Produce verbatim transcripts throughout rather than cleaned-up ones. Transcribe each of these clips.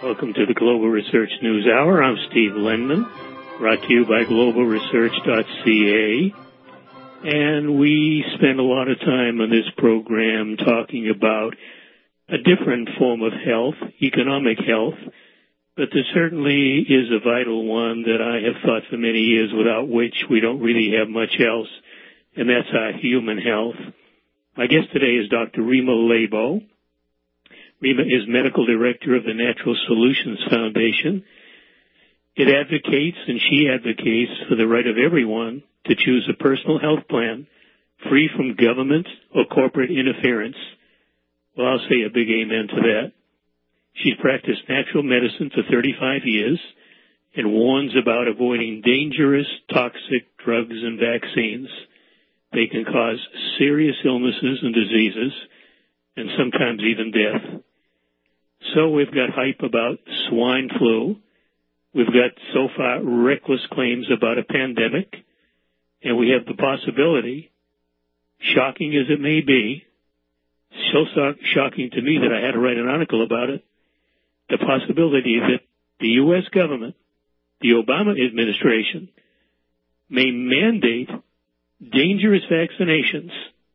Welcome to the Global Research News Hour. I'm Steve Lenman, brought to you by global research dot c a. And we spend a lot of time on this program talking about a different form of health, economic health, but there certainly is a vital one that I have thought for many years without which we don't really have much else, and that's our human health. My guest today is Doctor Rima Laibow. Rima is Medical Director of the Natural Solutions Foundation. It advocates, and she advocates, for the right of everyone to choose a personal health plan free from government or corporate interference. Well, I'll say a big amen to that. She's practiced natural medicine for thirty-five years and warns about avoiding dangerous, toxic drugs and vaccines. They can cause serious illnesses and diseases, and sometimes even death. So we've got hype about swine flu. We've got so far reckless claims about a pandemic. And we have the possibility, shocking as it may be, so shocking to me that I had to write an article about it, the possibility that the U S government, the Obama administration, may mandate dangerous vaccinations.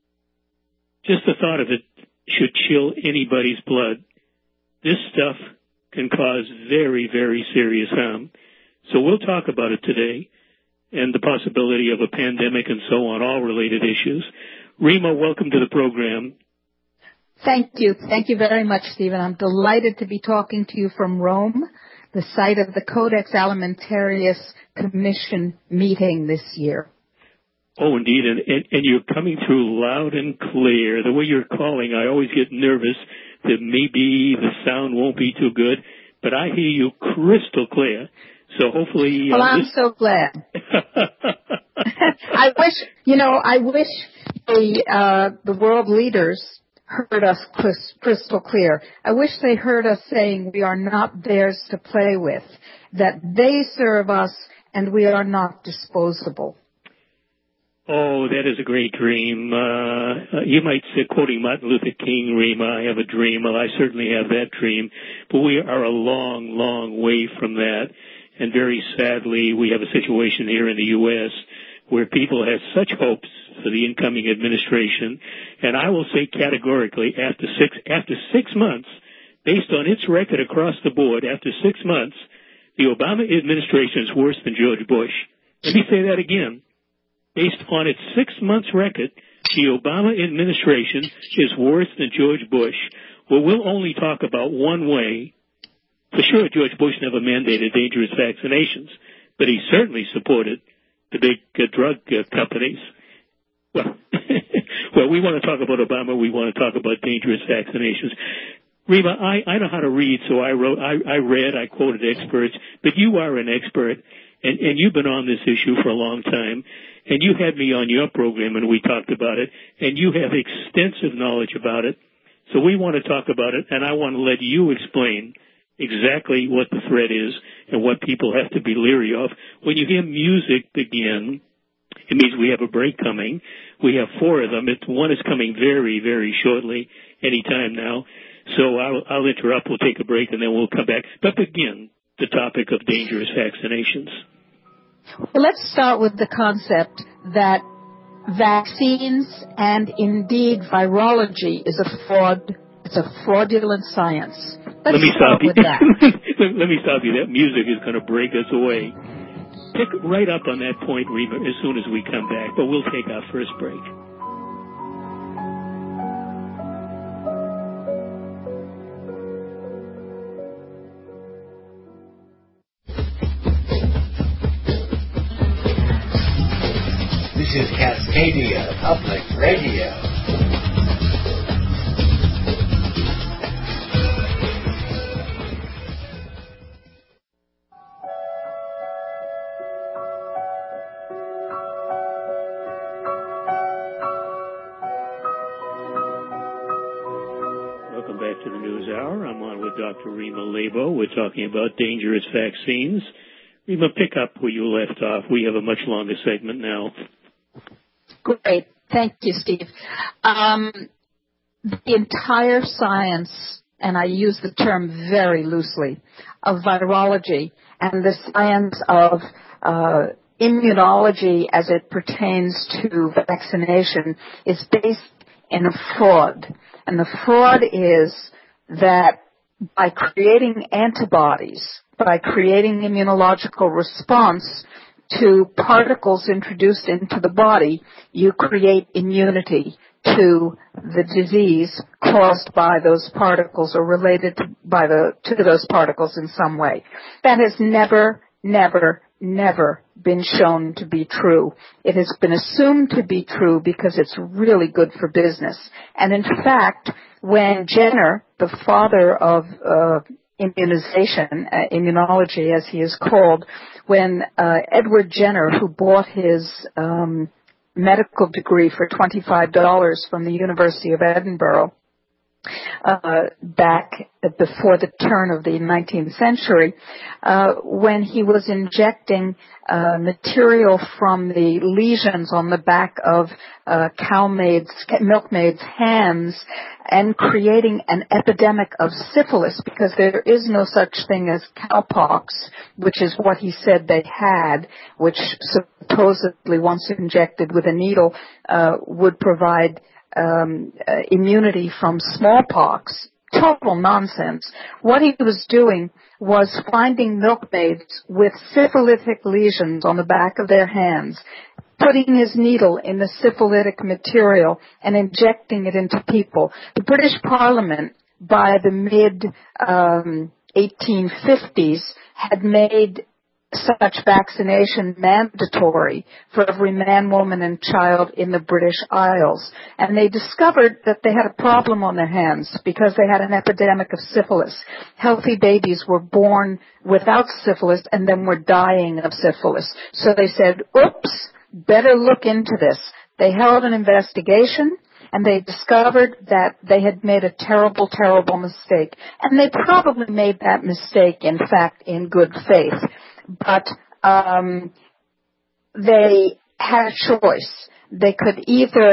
Just the thought of it should chill anybody's blood. This stuff can cause very, very serious harm. So we'll talk about it today and the possibility of a pandemic and so on, all related issues. Rima, welcome to the program. Thank you. Thank you very much, Stephen. I'm delighted to be talking to you from Rome, the site of the Codex Alimentarius Commission meeting this year. Oh, indeed, and, and, and you're coming through loud and clear. The way you're calling, I always get nervous that maybe the sound won't be too good, but I hear you crystal clear. So hopefully... Well, uh, I'm this... so glad. I wish, you know, I wish the, uh, the world leaders heard us crystal clear. I wish they heard us saying we are not theirs to play with, that they serve us and we are not disposable. Oh, that is a great dream. Uh, you might say, quoting Martin Luther King, Rima, I have a dream. Well, I certainly have that dream. But we are a long, long way from that. And very sadly, we have a situation here in the U S where people have such hopes for the incoming administration. And I will say categorically, after six, after six months, based on its record across the board, after six months, the Obama administration is worse than George Bush. Let me say that again. Based on its six months record, the Obama administration is worse than George Bush. Well, we'll only talk about one way. For sure, George Bush never mandated dangerous vaccinations, but he certainly supported the big uh, drug uh, companies. Well, well, we want to talk about Obama. We want to talk about dangerous vaccinations. Rima, I, I know how to read, so I wrote, I, I read, I quoted experts, but you are an expert, and, and you've been on this issue for a long time. And you had me on your program and we talked about it, and you have extensive knowledge about it. So we want to talk about it, and I want to let you explain exactly what the threat is and what people have to be leery of. When you hear music begin, it means we have a break coming. We have four of them. It's, one is coming very, very shortly, any time now. So I'll, I'll interrupt. We'll take a break, and then we'll come back. But begin the topic of dangerous vaccinations. Well, let's start with the concept that vaccines and indeed virology is a fraud. It's a fraudulent science. Let's let me start stop you. with that. let, let me stop you. That music is going to break us away. Pick right up on that point, Rima, as soon as we come back. But we'll take our first break. This is Cascadia Public Radio. Welcome back to the News Hour. I'm on with Doctor Rima Laibow. We're talking about dangerous vaccines. Rima, pick up where you left off. We have a much longer segment now. Great. Thank you, Steve. Um, the entire science and I use the term very loosely, of virology and the science of uh, immunology as it pertains to vaccination is based in a fraud. And the fraud is that by creating antibodies, by creating immunological response to particles introduced into the body, you create immunity to the disease caused by those particles or related to, by the, to those particles in some way. That has never, never, never been shown to be true. It has been assumed to be true because it's really good for business. And in fact, when Jenner, the father of uh, immunization, uh, immunology as he is called, when uh, Edward Jenner, who bought his um, medical degree for twenty-five dollars from the University of Edinburgh, Uh, back before the turn of the nineteenth century, uh, when he was injecting uh, material from the lesions on the back of uh, cow maids, milkmaids' hands and creating an epidemic of syphilis, because there is no such thing as cowpox, which is what he said they had, which supposedly once injected with a needle uh, would provide Um, uh, immunity from smallpox. Total nonsense. What he was doing was finding milkmaids with syphilitic lesions on the back of their hands, putting his needle in the syphilitic material and injecting it into people. The British Parliament, by the mid um, eighteen fifties, had made such vaccination mandatory for every man, woman, and child in the British Isles. And they discovered that they had a problem on their hands because they had an epidemic of syphilis. Healthy babies were born without syphilis and then were dying of syphilis. So they said, oops, better look into this. They held an investigation, and they discovered that they had made a terrible, terrible mistake. And they probably made that mistake, in fact, in good faith. But um, they had a choice. They could either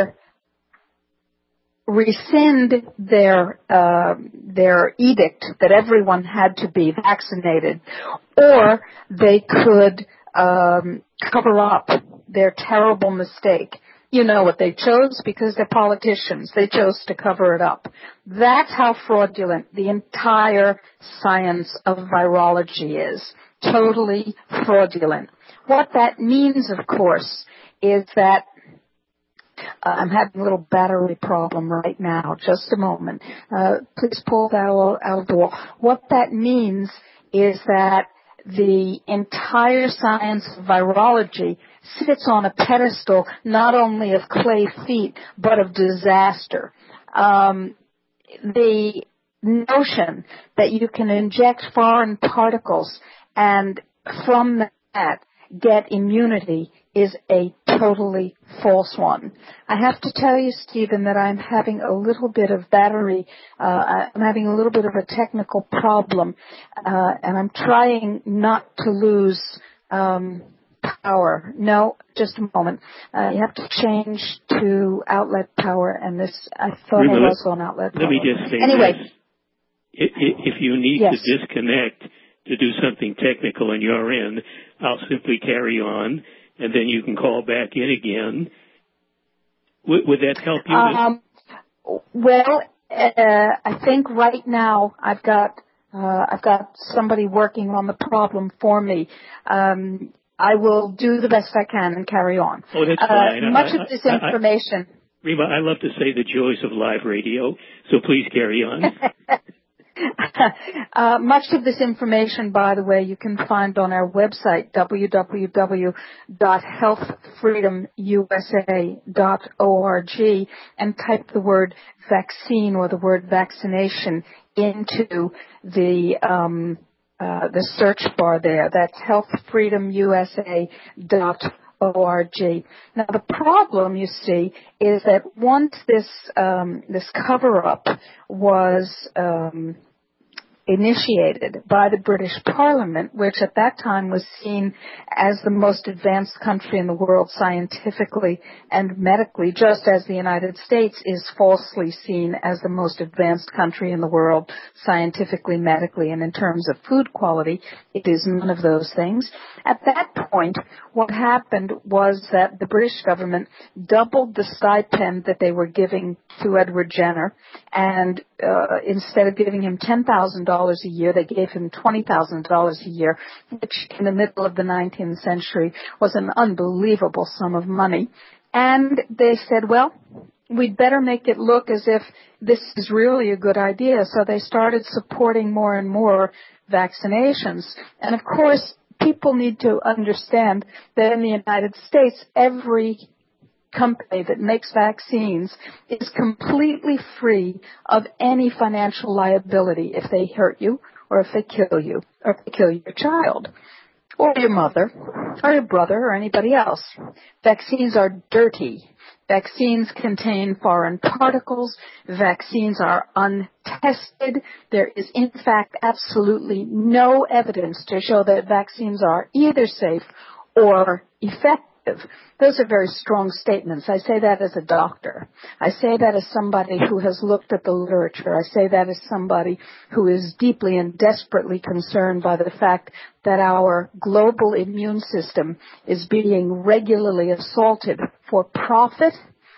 rescind their uh, their edict that everyone had to be vaccinated, or they could um, cover up their terrible mistake. You know what they chose, because they're politicians. They chose to cover it up. That's how fraudulent the entire science of virology is. Totally fraudulent. What that means, of course, is that uh, I'm having a little battery problem right now. Just a moment. Uh, please pull that out of the wall. What that means is that the entire science of virology sits on a pedestal not only of clay feet, but of disaster. Um, the notion that you can inject foreign particles and from that get immunity is a totally false one. I have to tell you, Stephen, that I'm having a little bit of battery, uh, I'm having a little bit of a technical problem, uh, and I'm trying not to lose um, power. No, just a moment. Uh, you have to change to outlet power, and this, I thought Rima, I was on outlet power. Let me just say anyway, this. If you need yes. to disconnect to do something technical on your end, I'll simply carry on, and then you can call back in again. Would, would that help you? Um, well, uh, I think right now I've got uh, I've got somebody working on the problem for me. Um, I will do the best I can and carry on. Oh, that's uh, fine. Much I, of this I, information. I, Rima, I love to say the joys of live radio, so please carry on. uh, much of this information, by the way, you can find on our website, w w w dot health freedom u s a dot org, and type the word vaccine or the word vaccination into the um, uh, the search bar there. That's health freedom u s a dot org. Now, the problem, you see, is that once this um, this cover-up was um, initiated by the British Parliament, which at that time was seen as the most advanced country in the world scientifically and medically, just as the United States is falsely seen as the most advanced country in the world scientifically, medically, and in terms of food quality. It is none of those things. At that point, what happened was that the British government doubled the stipend that they were giving to Edward Jenner, and uh, instead of giving him ten thousand dollars a year, they gave him twenty thousand dollars a year, which in the middle of the nineteenth century was an unbelievable sum of money. And they said, well, we'd better make it look as if this is really a good idea. So they started supporting more and more vaccinations. And of course, people need to understand that in the United States, every company that makes vaccines is completely free of any financial liability if they hurt you or if they kill you or if they kill your child or your mother or your brother or anybody else. Vaccines are dirty. Vaccines contain foreign particles. Vaccines are untested. There is, in fact, absolutely no evidence to show that vaccines are either safe or effective. Those are very strong statements. I say that as a doctor. I say that as somebody who has looked at the literature. I say that as somebody who is deeply and desperately concerned by the fact that our global immune system is being regularly assaulted for profit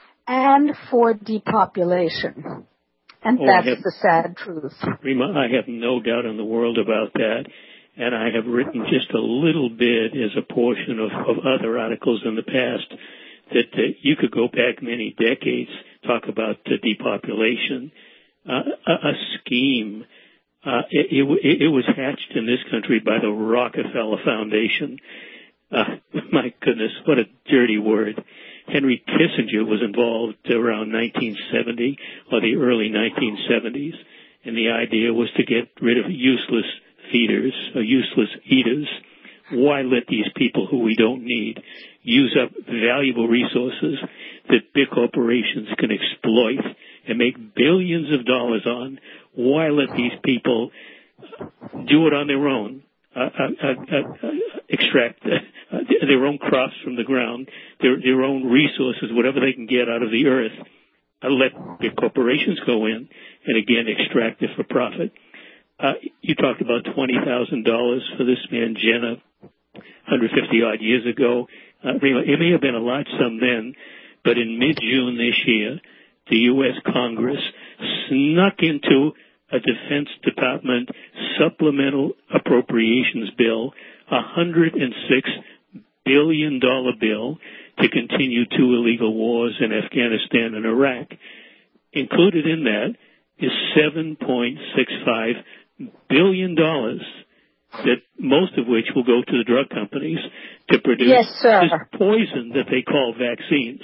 and for depopulation. And oh, that's have, the sad truth. Rima, I have no doubt in the world about that. And I have written just a little bit as a portion of, of other articles in the past that uh, you could go back many decades, talk about uh, depopulation. Uh, a, a scheme, uh, it, it, it was hatched in this country by the Rockefeller Foundation. Uh, my goodness, what a dirty word. Henry Kissinger was involved around nineteen seventy or the early nineteen seventies, and the idea was to get rid of useless feeders or useless eaters. Why let these people who we don't need use up valuable resources that big corporations can exploit and make billions of dollars on? Why let these people do it on their own, uh, uh, uh, uh, extract uh, their own crops from the ground, their, their own resources, whatever they can get out of the earth, uh, let big corporations go in and again extract it for profit? Uh, you talked about twenty thousand dollars for this man, Jenner, one hundred fifty odd years ago. Uh, it may have been a large sum then, but in mid-June this year, the U S Congress snuck into a Defense Department supplemental appropriations bill, a one hundred six billion dollars bill to continue two illegal wars in Afghanistan and Iraq. Included in that is seven point six five billion dollars, that most of which will go to the drug companies to produce yes, sir. this poison that they call vaccines.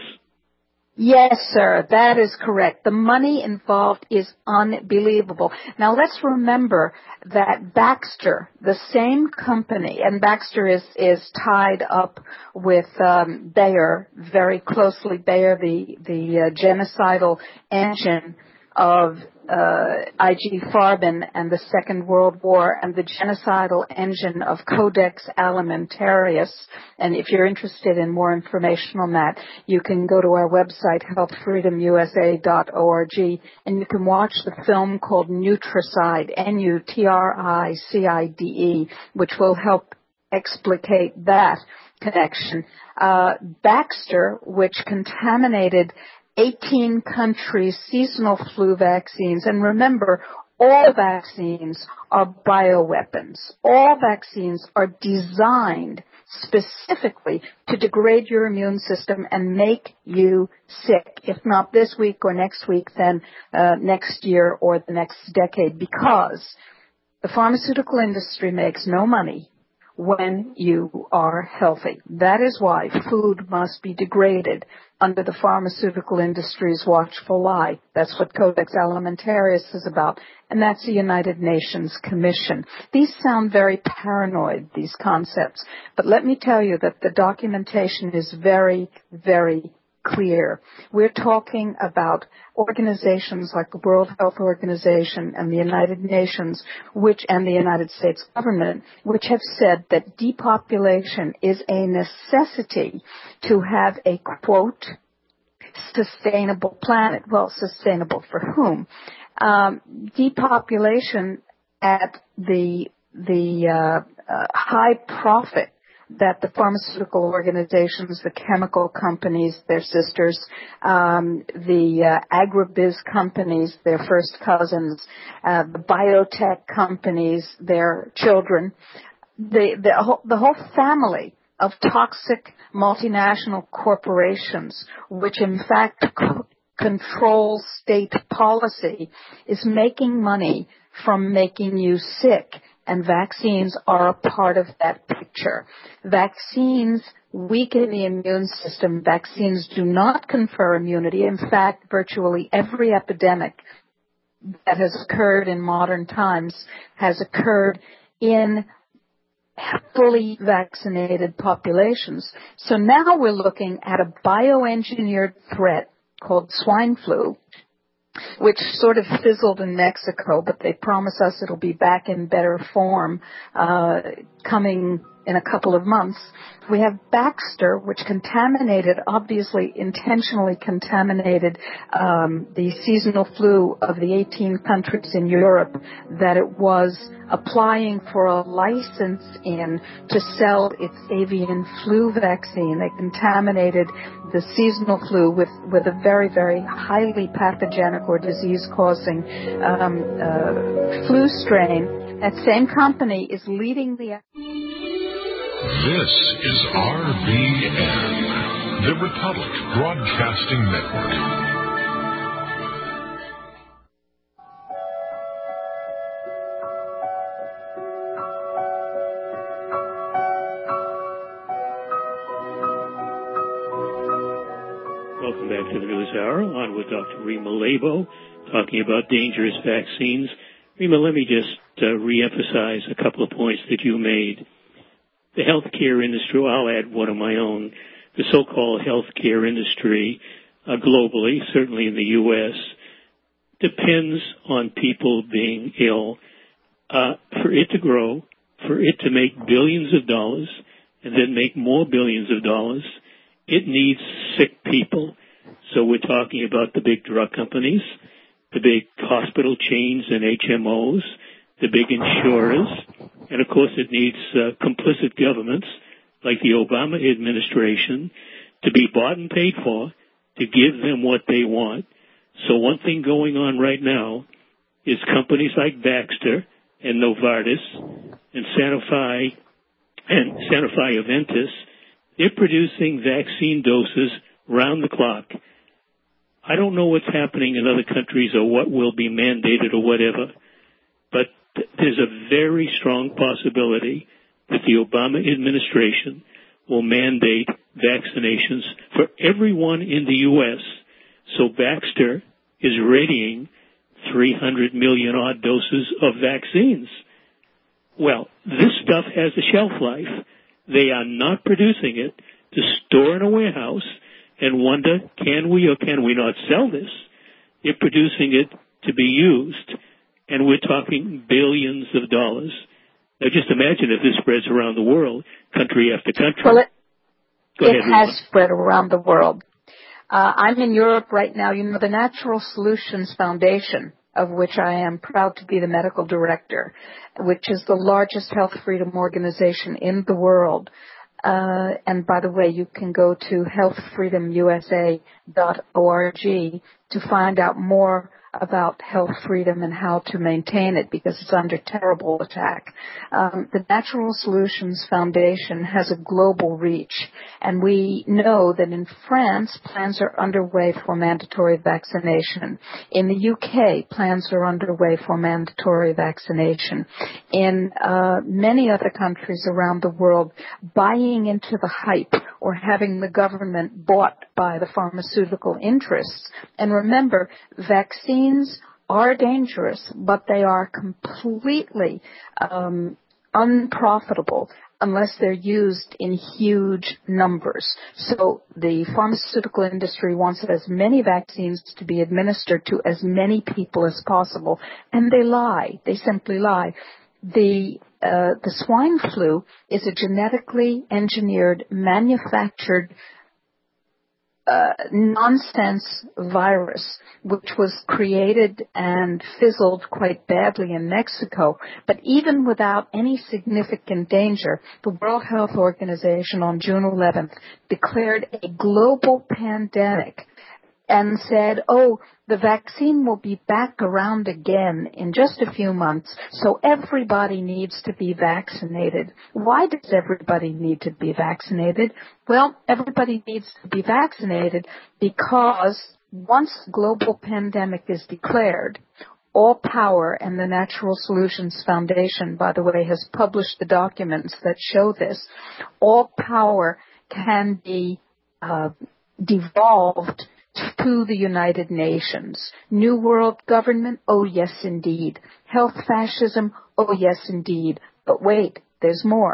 Yes, sir, that is correct. The money involved is unbelievable. Now, let's remember that Baxter, the same company, and Baxter is, is tied up with um, Bayer very closely, Bayer, the, the uh, genocidal engine of uh, I G Farben and the Second World War, and the genocidal engine of Codex Alimentarius. And if you're interested in more information on that, you can go to our website, health freedom u s a dot org, and you can watch the film called Nutricide, N U T R I C I D E, which will help explicate that connection. Uh, Baxter, which contaminated eighteen countries' seasonal flu vaccines. And remember, all vaccines are bioweapons. All vaccines are designed specifically to degrade your immune system and make you sick, if not this week or next week, then uh, next year or the next decade, because the pharmaceutical industry makes no money when you are healthy. That is why food must be degraded under the pharmaceutical industry's watchful eye. That's what Codex Alimentarius is about, and that's the United Nations Commission. These sound very paranoid, these concepts, but let me tell you that the documentation is very, very clear. We're talking about organizations like the World Health Organization and the United Nations, which and the United States government, which have said that depopulation is a necessity to have a, quote, sustainable planet. Well, sustainable for whom? Um, depopulation at the the uh, uh, high profit that the pharmaceutical organizations, the chemical companies, their sisters, um, the uh, agribiz companies, their first cousins, uh, the biotech companies, their children, the the whole, the whole family of toxic multinational corporations, which in fact co- control state policy, is making money from making you sick, and vaccines are a part of that picture. Vaccines weaken the immune system. Vaccines do not confer immunity. In fact, virtually every epidemic that has occurred in modern times has occurred in fully vaccinated populations. So now we're looking at a bioengineered threat called swine flu, which sort of fizzled in Mexico, but they promise us it'll be back in better form uh, coming in a couple of months. We have Baxter, which contaminated, obviously intentionally contaminated um, the seasonal flu of the eighteen countries in Europe that it was applying for a license in to sell its avian flu vaccine. They contaminated the seasonal flu with, with a very, very highly pathogenic or disease-causing um, uh, flu strain. That same company is leading the... This is R B N, the Republic Broadcasting Network. Welcome back to the News Hour, on with Doctor Rima Labo, talking about dangerous vaccines. Rima, let me just uh, reemphasize a couple of points that you made. The healthcare industry, I'll add one of my own, the so-called healthcare industry uh, globally, certainly in the U S, depends on people being ill. Uh, for it to grow, for it to make billions of dollars, and then make more billions of dollars, it needs sick people. So we're talking about the big drug companies, the big hospital chains and H M Os, the big insurers, and of course it needs uh, complicit governments like the Obama administration to be bought and paid for to give them what they want. So one thing going on right now is companies like Baxter and Novartis and Sanofi and Sanofi Aventis, they're producing vaccine doses round the clock. I don't know what's happening in other countries or what will be mandated or whatever, but th- there's a very strong possibility that the Obama administration will mandate vaccinations for everyone in the U S. So Baxter is readying three hundred million odd doses of vaccines. Well, this stuff has a shelf life. They are not producing it to store in a warehouse and wonder, can we or can we not sell this? They're producing it to be used, and we're talking billions of dollars. Now, just imagine if this spreads around the world, country after country. Well, it, Go it ahead, has Rima. spread around the world. Uh, I'm in Europe right now. You know, the Natural Solutions Foundation, of which I am proud to be the medical director, which is the largest health freedom organization in the world. Uh, and by the way, you can go to health freedom u s a dot org to find out more about health freedom and how to maintain it, because it's under terrible attack. Um, the Natural Solutions Foundation has a global reach, and we know that in France, plans are underway for mandatory vaccination. In the U K, plans are underway for mandatory vaccination. In uh, many other countries around the world, buying into the hype or having the government bought by the pharmaceutical interests. And remember, vaccines are dangerous, but they are completely um, unprofitable. unless they're used in huge numbers. So the pharmaceutical industry wants as many vaccines to be administered to as many people as possible, and they lie. They simply lie. The uh, the swine flu is a genetically engineered, manufactured Uh, nonsense virus, which was created and fizzled quite badly in Mexico. But even without any significant danger, the World Health Organization on June eleventh declared a global pandemic and said, oh, the vaccine will be back around again in just a few months, so everybody needs to be vaccinated. Why does everybody need to be vaccinated? Well, everybody needs to be vaccinated because once global pandemic is declared, all power, and the Natural Solutions Foundation, by the way, has published the documents that show this, all power can be uh, devolved to the United Nations. New World Government? Oh, yes, indeed. Health fascism? Oh, yes, indeed. But wait, there's more.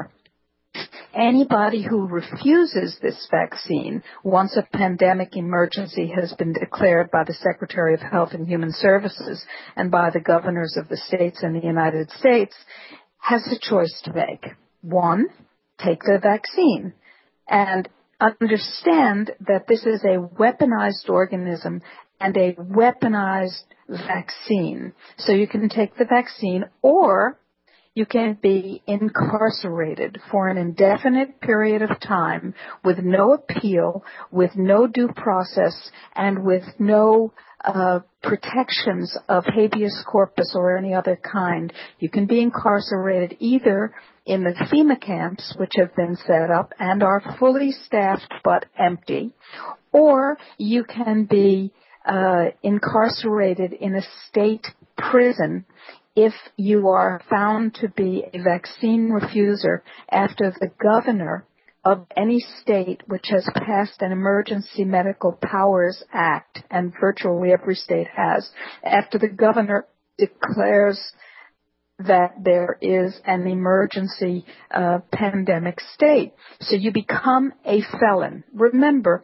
Anybody who refuses this vaccine once a pandemic emergency has been declared by the Secretary of Health and Human Services and by the governors of the states in the United States has a choice to make. One, take the vaccine. And understand that this is a weaponized organism and a weaponized vaccine. So you can take the vaccine, or you can be incarcerated for an indefinite period of time with no appeal, with no due process, and with no uh, protections of habeas corpus or any other kind. You can be incarcerated either in the FEMA camps, which have been set up and are fully staffed but empty, or you can be uh, incarcerated in a state prison if you are found to be a vaccine refuser after the governor of any state which has passed an Emergency Medical Powers Act, and virtually every state has, after the governor declares that there is an emergency uh, pandemic state. So you become a felon. Remember,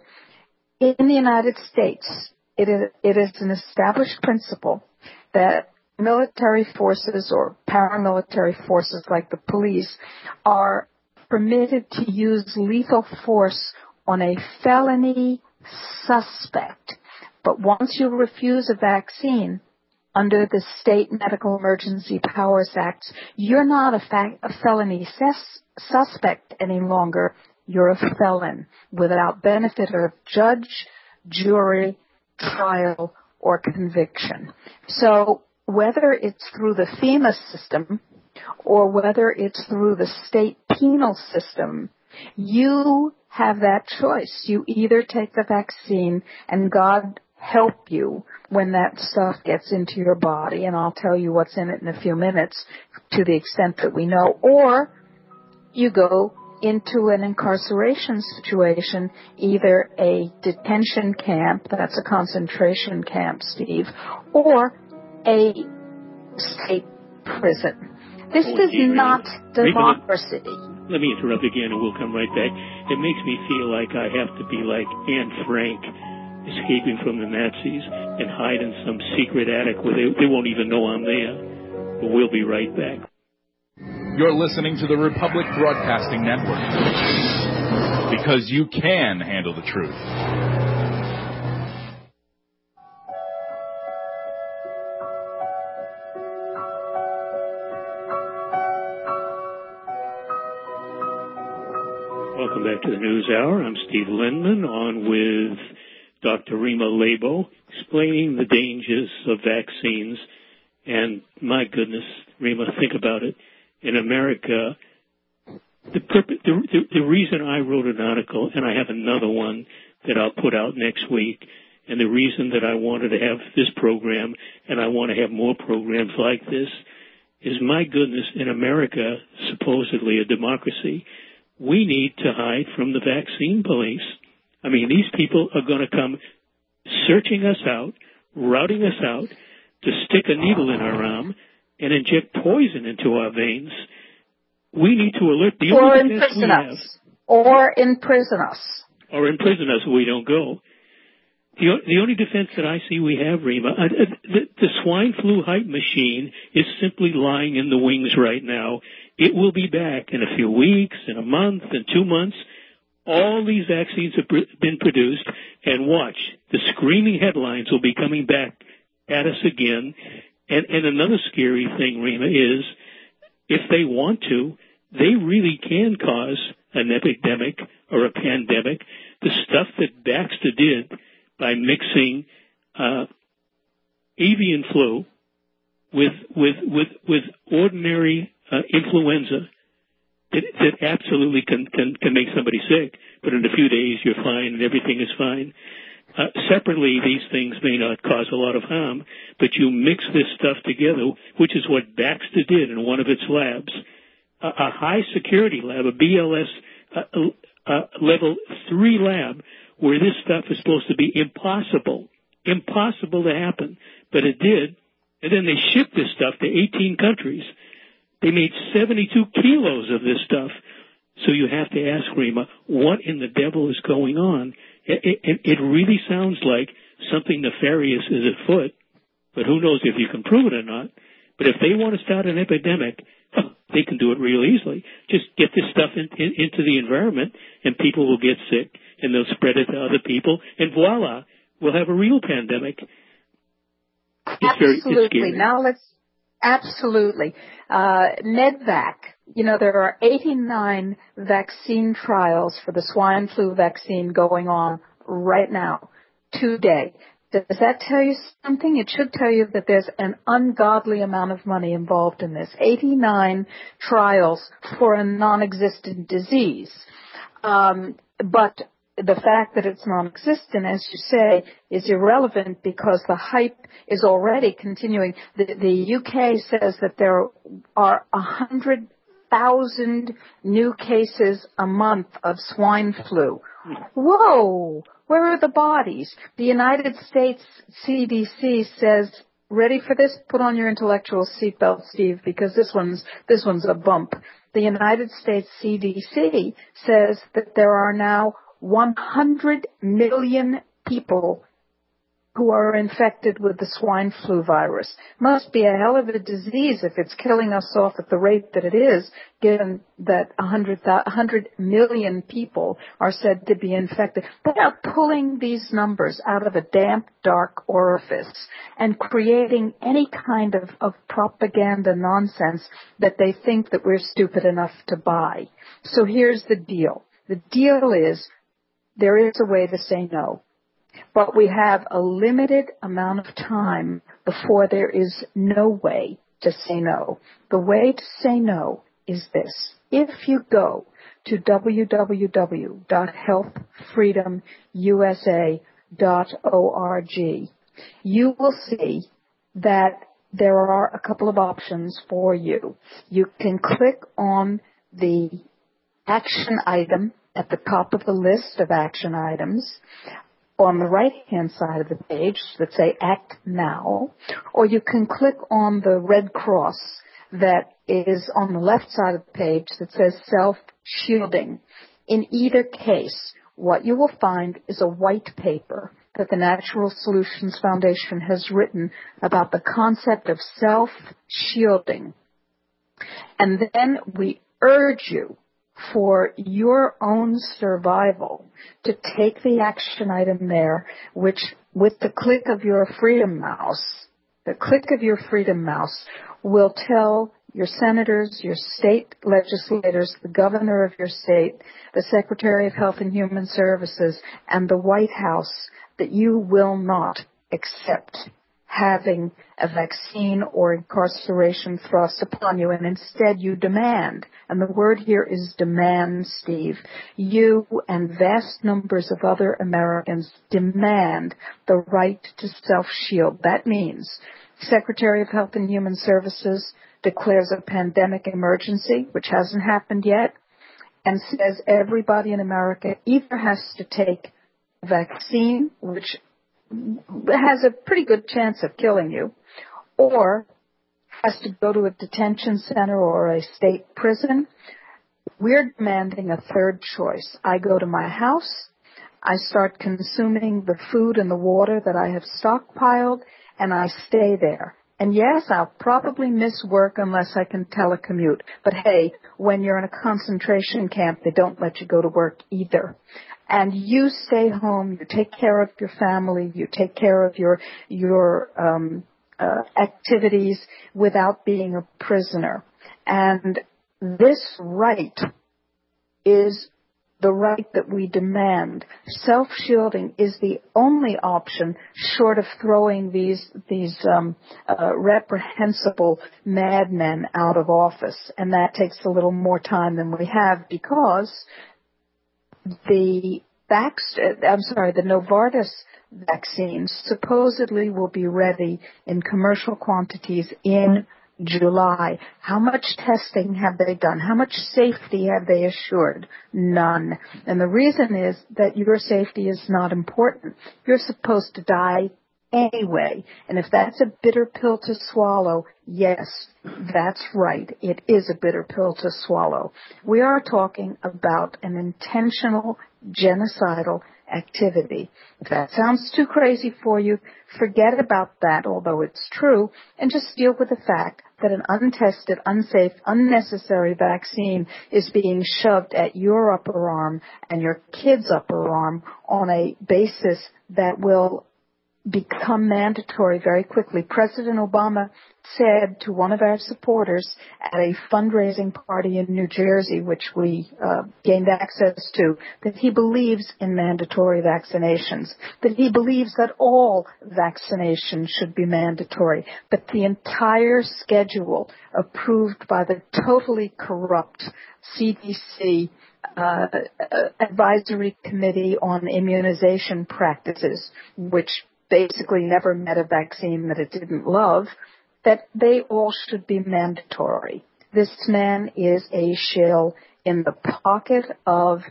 in the United States, it is, it is an established principle that military forces or paramilitary forces like the police are permitted to use lethal force on a felony suspect. But once you refuse a vaccine under the State Medical Emergency Powers Act, you're not a, fa- a felony sus- suspect any longer. You're a felon without benefit of judge, jury, trial, or conviction. So whether it's through the FEMA system or whether it's through the state penal system, you have that choice. You either take the vaccine, and God help you when that stuff gets into your body, and I'll tell you what's in it in a few minutes to the extent that we know, or you go into an incarceration situation, either a detention camp, that's a concentration camp, Steve, or a state prison. This oh, is not democracy. Let, let me interrupt again, and we'll come right back. It makes me feel like I have to be like Anne Frank, escaping from the Nazis and hide in some secret attic where they, they won't even know I'm there. But we'll be right back. You're listening to the Republic Broadcasting Network, because you can handle the truth. Welcome back to the News Hour. I'm Steve Lindman, on with Doctor Rima Labo, explaining the dangers of vaccines. And my goodness, Rima, think about it. In America, the, purpose, the, the, the reason I wrote an article, and I have another one that I'll put out next week, and the reason that I wanted to have this program, and I want to have more programs like this, is, my goodness, in America, supposedly a democracy, we need to hide from the vaccine police. I mean, these people are going to come searching us out, routing us out, to stick a needle in our arm and inject poison into our veins. we need to alert the or only defense we imprison have. us. Or imprison us. Or imprison us so we don't go. The, the only defense that I see we have, Rima, uh, uh, the, the swine flu hype machine is simply lying in the wings right now. It will be back in a few weeks, in a month, in two months. All these vaccines have been produced, and watch, the screaming headlines will be coming back at us again. And, and another scary thing, Rima, is if they want to, they really can cause an epidemic or a pandemic. The stuff that Baxter did by mixing uh, avian flu with with with with ordinary uh, influenza, that, that absolutely can, can can make somebody sick. But in a few days, you're fine and everything is fine. Uh, separately, these things may not cause a lot of harm, but you mix this stuff together, which is what Baxter did in one of its labs, a, a high security lab, a B L S uh, uh, level three lab, where this stuff is supposed to be impossible, impossible to happen, but it did. And then they shipped this stuff to eighteen countries. They made seventy-two kilos of this stuff. So you have to ask, Rima, what in the devil is going on? It, it, it really sounds like something nefarious is afoot, but who knows if you can prove it or not. But if they want to start an epidemic, they can do it real easily. Just get this stuff in, in, into the environment, and people will get sick, and they'll spread it to other people, and voila, we'll have a real pandemic. It's Absolutely. Very, it's scary. Now let's absolutely. Uh, MedVac. You know, there are eighty-nine vaccine trials for the swine flu vaccine going on right now, today. Does that tell you something? It should tell you that there's an ungodly amount of money involved in this. eighty-nine trials for a non-existent disease. Um, but the fact that it's non-existent, as you say, is irrelevant because the hype is already continuing. The, the U K says that there are one hundred thousand new cases a month of swine flu. Whoa! Where are the bodies? The United States C D C says, ready for this? Put on your intellectual seatbelt, Steve, because this one's, this one's a bump. The United States C D C says that there are now one hundred million people who are infected with the swine flu virus. Must be a hell of a disease if it's killing us off at the rate that it is, given that one hundred, one hundred million people are said to be infected. They are pulling these numbers out of a damp, dark orifice and creating any kind of, of propaganda nonsense that they think that we're stupid enough to buy. So here's the deal. The deal is there is a way to say no. But we have a limited amount of time before there is no way to say no. The way to say no is this. If you go to w w w dot health freedom u s a dot org, you will see that there are a couple of options for you. You can click on the action item at the top of the list of action items on the right-hand side of the page that say Act Now, or you can click on the red cross that is on the left side of the page that says Self-Shielding. In either case, what you will find is a white paper that the Natural Solutions Foundation has written about the concept of self-shielding. And then we urge you, for your own survival, to take the action item there, which with the click of your Freedom Mouse, the click of your Freedom Mouse will tell your senators, your state legislators, the governor of your state, the Secretary of Health and Human Services, and the White House that you will not accept having a vaccine or incarceration thrust upon you, and instead you demand, and the word here is demand, Steve, you and vast numbers of other Americans demand the right to self-shield. That means Secretary of Health and Human Services declares a pandemic emergency, which hasn't happened yet, and says everybody in America either has to take a vaccine, which has a pretty good chance of killing you, or has to go to a detention center or a state prison, we're demanding a third choice. I go to my house, I start consuming the food and the water that I have stockpiled, and I stay there. And yes, I'll probably miss work unless I can telecommute. But hey, when you're in a concentration camp, they don't let you go to work either. And you stay home, you take care of your family, you take care of your, your, um, uh, activities without being a prisoner. And this right is the right that we demand. Self-shielding is the only option short of throwing these these um, uh, reprehensible madmen out of office, and that takes a little more time than we have because the Baxter, I'm sorry, the Novartis vaccine supposedly will be ready in commercial quantities in July. How much testing have they done? How much safety have they assured? None. And the reason is that your safety is not important. You're supposed to die anyway. And if that's a bitter pill to swallow, yes, that's right. It is a bitter pill to swallow. We are talking about an intentional genocidal activity. If that sounds too crazy for you, forget about that, although it's true, and just deal with the fact that an untested, unsafe, unnecessary vaccine is being shoved at your upper arm and your kid's upper arm on a basis that will become mandatory very quickly. President Obama said to one of our supporters at a fundraising party in New Jersey, which we uh, gained access to, that he believes in mandatory vaccinations, that he believes that all vaccinations should be mandatory, but the entire schedule approved by the totally corrupt C D C uh, Advisory Committee on Immunization Practices, which basically never met a vaccine that it didn't love, that they all should be mandatory. This man is a shill in the pocket of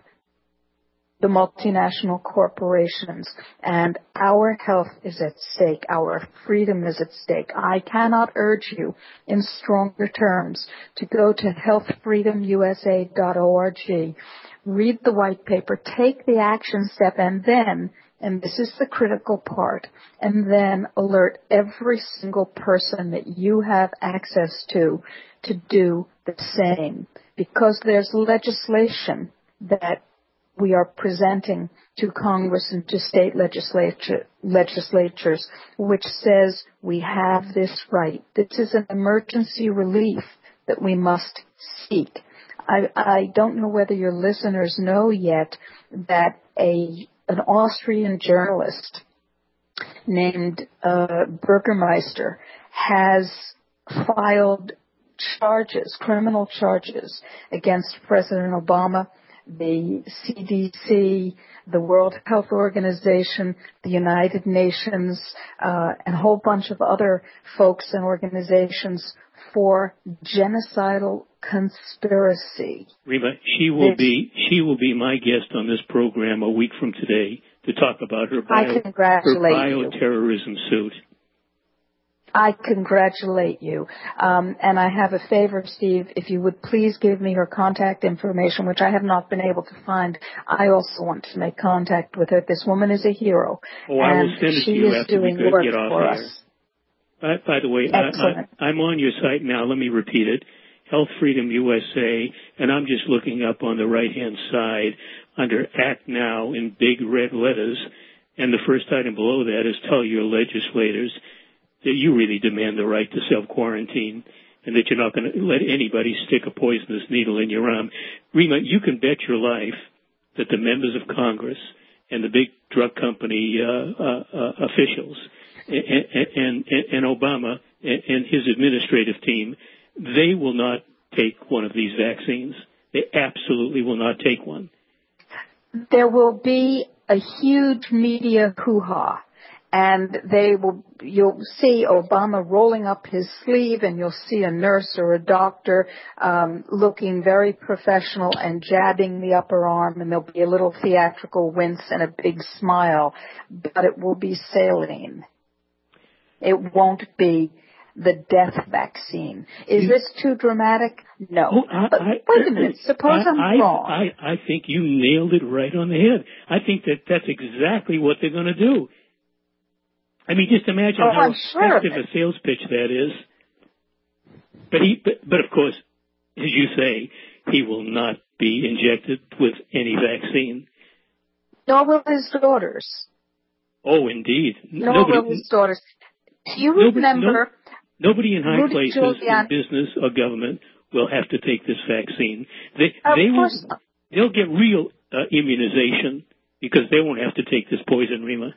the multinational corporations, and our health is at stake. Our freedom is at stake. I cannot urge you in stronger terms to go to health freedom u s a dot org, read the white paper, take the action step, and then, and this is the critical part, and then alert every single person that you have access to to do the same, because there's legislation that we are presenting to Congress and to state legislature, legislatures, which says we have this right. This is an emergency relief that we must seek. I, I don't know whether your listeners know yet that a an Austrian journalist named uh, Bürgermeister has filed charges, criminal charges, against President Obama, the C D C, the World Health Organization, the United Nations, uh, and a whole bunch of other folks and organizations for genocidal conspiracy. Rima, she will it's, be she will be my guest on this program a week from today to talk about her bio, I congratulate her bioterrorism you. suit. I congratulate you. Um, and I have a favor, Steve. If you would please give me her contact information, which I have not been able to find. I also want to make contact with her. This woman is a hero. Oh, I will send it to you after we get off for here. Us. By, by the way, I, I, I'm on your site now. Let me repeat it. Health Freedom U S A, and I'm just looking up on the right-hand side under Act Now in big red letters, and the first item below that is tell your legislators that you really demand the right to self-quarantine and that you're not going to let anybody stick a poisonous needle in your arm. Rima, you can bet your life that the members of Congress and the big drug company uh, uh, uh, officials and, and, and Obama and his administrative team, they will not take one of these vaccines. They absolutely will not take one. There will be a huge media hoo-ha, and they will, you'll see Obama rolling up his sleeve, and you'll see a nurse or a doctor um, looking very professional and jabbing the upper arm, and there'll be a little theatrical wince and a big smile, but it will be saline. It won't be the death vaccine. Is you, this too dramatic? No. Oh, I, but I, wait a minute. Suppose I, I'm I, wrong. I, I think you nailed it right on the head. I think that that's exactly what they're going to do. I mean, just imagine oh, how I'm effective sure a sales pitch that is. But he, but, but of course, as you say, he will not be injected with any vaccine. Nor will his daughters. Oh, indeed. Nor nobody, will his daughters. Do you nobody, remember? No, nobody in high Rudy places Giuliani. in business or government will have to take this vaccine. They, of they course will, they'll get real uh, immunization because they won't have to take this poison, Rima.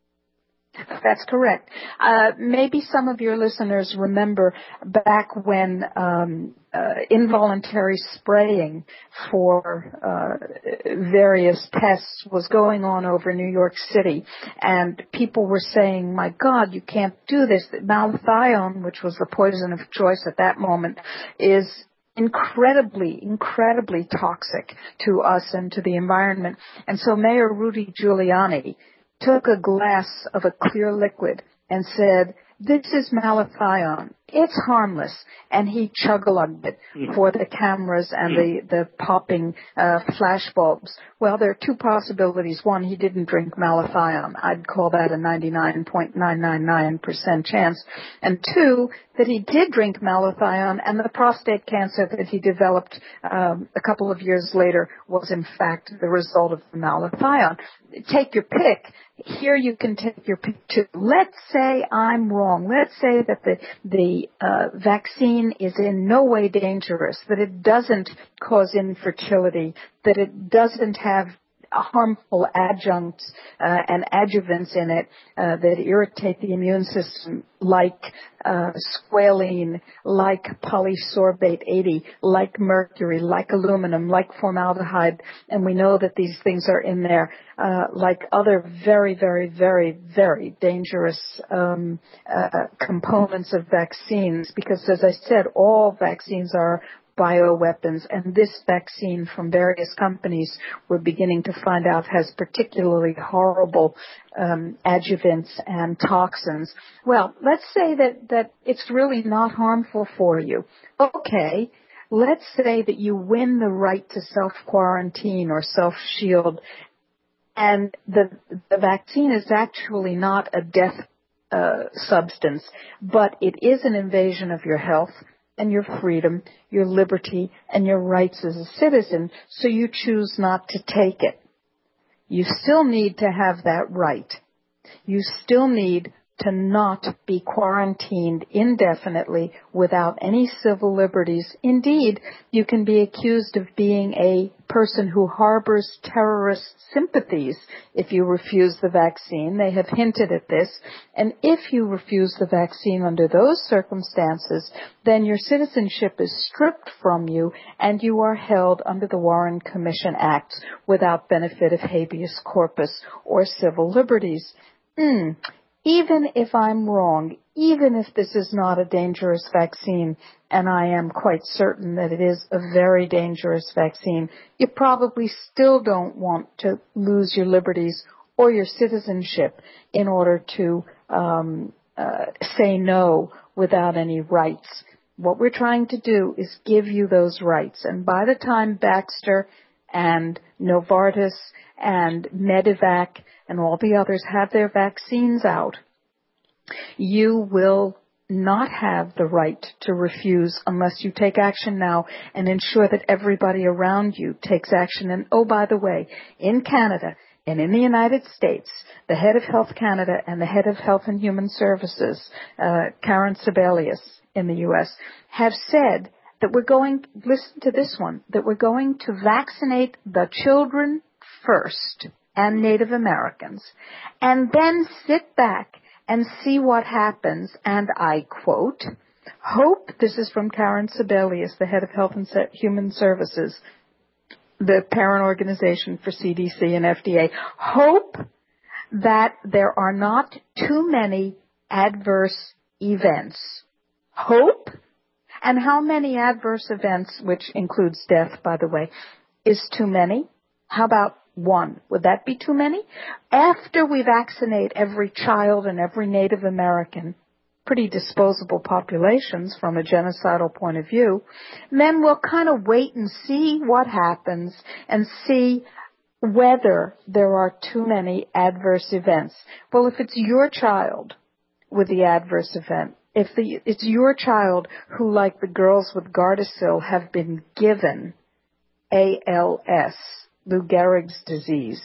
That's correct. Uh, maybe some of your listeners remember back when um, uh, involuntary spraying for uh, various pests was going on over New York City, and people were saying, my God, you can't do this. Malathion, which was the poison of choice at that moment, is incredibly, incredibly toxic to us and to the environment. And so Mayor Rudy Giuliani took a glass of a clear liquid and said, this is malathion. It's harmless. And he chug-a-lugged it for the cameras and the, the popping uh, flash bulbs. Well, there are two possibilities. One, he didn't drink malathion. I'd call that a ninety-nine point nine nine nine percent chance. And two, that he did drink malathion, and the prostate cancer that he developed um, a couple of years later was, in fact, the result of the malathion. Take your pick. Here you can take your pick too. Let's say I'm wrong. Let's say that the the uh, vaccine is in no way dangerous, that it doesn't cause infertility, that it doesn't have harmful adjuncts uh, and adjuvants in it uh, that irritate the immune system, like uh, squalene, like polysorbate eighty, like mercury, like aluminum, like formaldehyde, and we know that these things are in there, uh, like other very, very, very, very dangerous um, uh, components of vaccines, because, as I said, all vaccines are bioweapons, and this vaccine from various companies we're beginning to find out has particularly horrible um, adjuvants and toxins. Well, let's say that, that it's really not harmful for you. Okay, let's say that you win the right to self-quarantine or self-shield, and the, the vaccine is actually not a death uh, substance, but it is an invasion of your health and your freedom, your liberty, and your rights as a citizen, so you choose not to take it. You still need to have that right. You still need to not be quarantined indefinitely without any civil liberties. Indeed, you can be accused of being a person who harbors terrorist sympathies if you refuse the vaccine. They have hinted at this. And if you refuse the vaccine under those circumstances, then your citizenship is stripped from you and you are held under the Warren Commission Act without benefit of habeas corpus or civil liberties. Hmm. Even if I'm wrong, even if this is not a dangerous vaccine, and I am quite certain that it is a very dangerous vaccine, you probably still don't want to lose your liberties or your citizenship in order to um, uh, say no without any rights. What we're trying to do is give you those rights. And by the time Baxter and Novartis and Medivac and all the others have their vaccines out, you will not have the right to refuse unless you take action now and ensure that everybody around you takes action. And oh, by the way, in Canada and in the United States, the head of Health Canada and the head of Health and Human Services, uh, Karen Sebelius in the U S, have said that we're going, listen to this one, that we're going to vaccinate the children first and Native Americans, and then sit back and see what happens, and I quote, hope, this is from Karen Sebelius, the head of Health and Human Services, the parent organization for C D C and F D A, hope that there are not too many adverse events. Hope? And how many adverse events, which includes death, by the way, is too many? How about one? Would that be too many? After we vaccinate every child and every Native American, pretty disposable populations from a genocidal point of view, then we'll kind of wait and see what happens and see whether there are too many adverse events. Well, if it's your child with the adverse event, if the, it's your child who, like the girls with Gardasil, have been given A L S, Lou Gehrig's disease,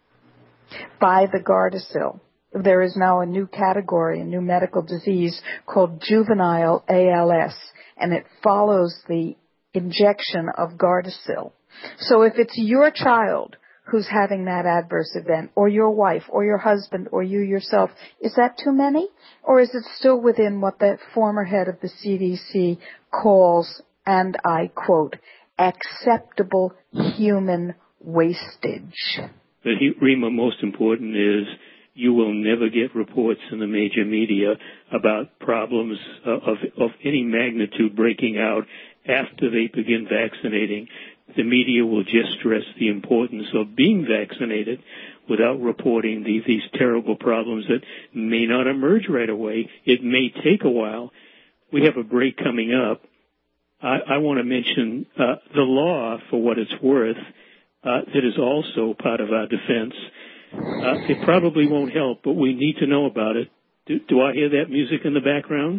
by the Gardasil, there is now a new category, a new medical disease called juvenile A L S, and it follows the injection of Gardasil. So if it's your child who's having that adverse event, or your wife, or your husband, or you yourself, is that too many? Or is it still within what the former head of the C D C calls, and I quote, acceptable human wastage? But Rima, most important is you will never get reports in the major media about problems uh, of, of any magnitude breaking out after they begin vaccinating. The media will just stress the importance of being vaccinated without reporting the, these terrible problems that may not emerge right away. It may take a while. We have a break coming up. I, I want to mention uh, the law, for what it's worth, uh, that is also part of our defense. Uh, it probably won't help, but we need to know about it. Do, do I hear that music in the background?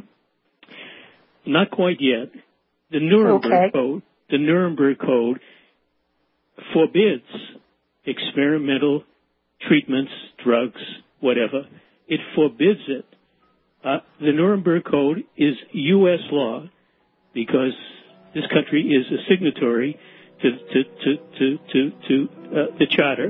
Not quite yet. The Nuremberg okay. Code. The Nuremberg Code forbids experimental treatments, drugs, whatever. It forbids it. Uh, the Nuremberg Code is U S law because this country is a signatory to to to to to, to uh, the Charter.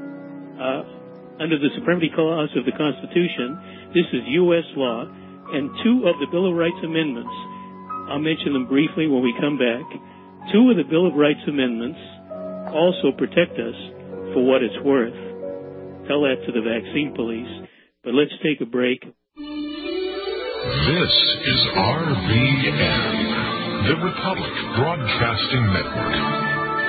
Uh, under the Supremacy Clause of the Constitution, this is U S law, and two of the Bill of Rights amendments, I'll mention them briefly when we come back. Two of the Bill of Rights amendments also protect us for what it's worth. Tell that to the vaccine police. But let's take a break. This is R V N, the Republic Broadcasting Network.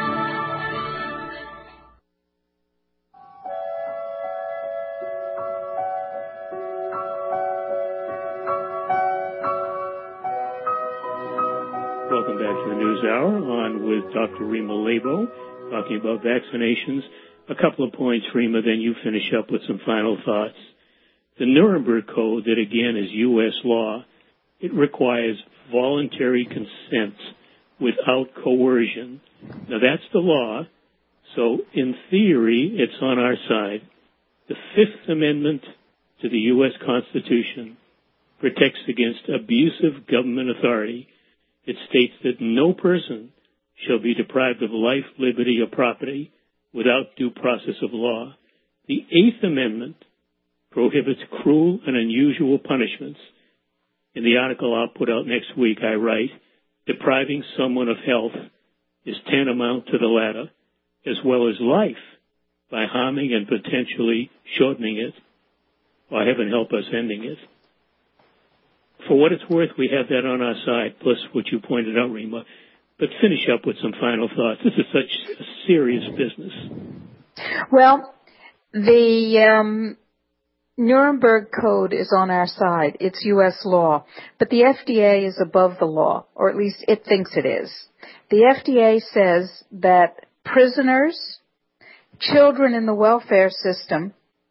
Welcome back to the News Hour, on with Doctor Rima Labo, talking about vaccinations. A couple of points, Rima, then you finish up with some final thoughts. The Nuremberg Code, that again is U S law, it requires voluntary consent without coercion. Now that's the law, so in theory it's on our side. The Fifth Amendment to the U S Constitution protects against abusive government authority. It states that no person shall be deprived of life, liberty, or property without due process of law. The Eighth Amendment prohibits cruel and unusual punishments. In the article I'll put out next week, I write, depriving someone of health is tantamount to the latter, as well as life, by harming and potentially shortening it, or heaven help us, ending it. For what it's worth, we have that on our side, plus what you pointed out, Rima. But finish up with some final thoughts. This is such a serious business. Well, the um, Nuremberg Code is on our side. It's U S law. But the F D A is above the law, or at least it thinks it is. The F D A says that prisoners, children in the welfare system,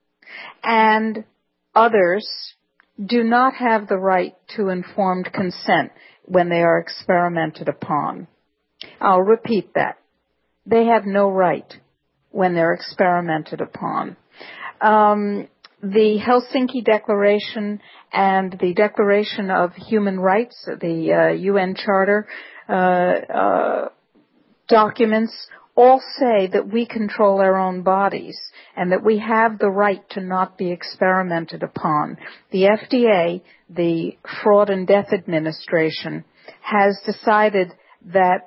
and others do not have the right to informed consent when they are experimented upon. I'll repeat that. They have no right when they're experimented upon. Um, the Helsinki Declaration and the Declaration of Human Rights, the uh, U N Charter uh, uh, documents, all say that we control our own bodies and that we have the right to not be experimented upon. The F D A, the Fraud and Death Administration, has decided that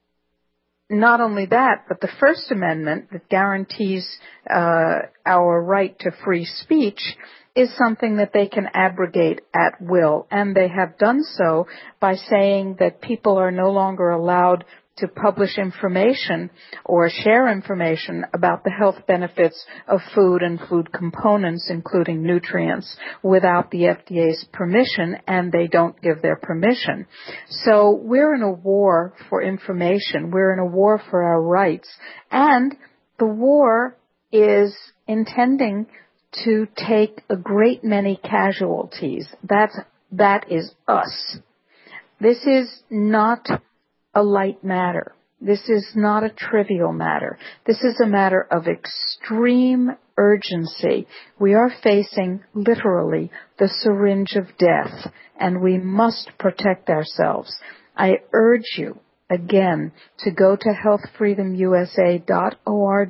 not only that, but the First Amendment that guarantees uh, our right to free speech is something that they can abrogate at will. And they have done so by saying that people are no longer allowed to publish information or share information about the health benefits of food and food components, including nutrients, without the F D A's permission, and they don't give their permission. So we're in a war for information. We're in a war for our rights. And the war is intending to take a great many casualties. That's, that is us. This is not a light matter. This is not a trivial matter. This is a matter of extreme urgency. We are facing, literally, the syringe of death, and we must protect ourselves. I urge you, again, to go to health freedom u s a dot org,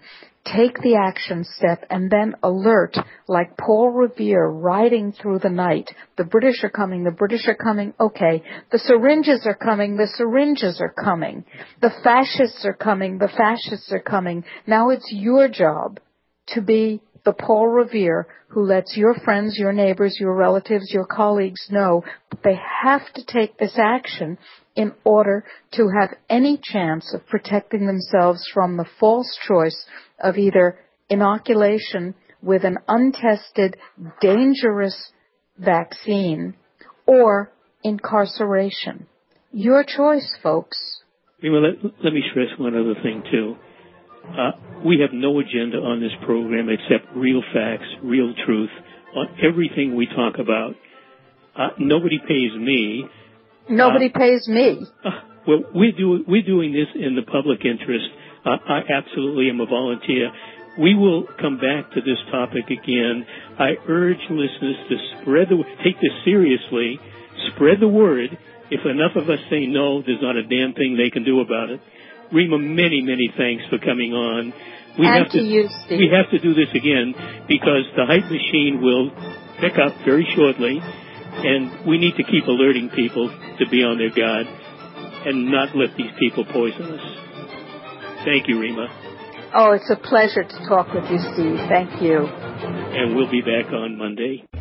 take the action step, and then alert, like Paul Revere riding through the night. The British are coming, the British are coming, okay. The syringes are coming, the syringes are coming. The fascists are coming, the fascists are coming. Now it's your job to be the Paul Revere who lets your friends, your neighbors, your relatives, your colleagues know that they have to take this action in order to have any chance of protecting themselves from the false choice of either inoculation with an untested, dangerous vaccine or incarceration. Your choice, folks. Well, let, let me stress one other thing, too. Uh, we have no agenda on this program except real facts, real truth on everything we talk about. Uh, nobody pays me. Nobody uh, pays me. Uh, well, we're, do, we're doing this in the public interest. Uh, I absolutely am a volunteer. We will come back to this topic again. I urge listeners to spread the take this seriously, spread the word. If enough of us say no, there's not a damn thing they can do about it. Rima, many, many thanks for coming on. We and have to, to you, Steve. We have to do this again because the hype machine will pick up very shortly, and we need to keep alerting people to be on their guard and not let these people poison us. Thank you, Rima. Oh, it's a pleasure to talk with you, Steve. Thank you. And we'll be back on Monday.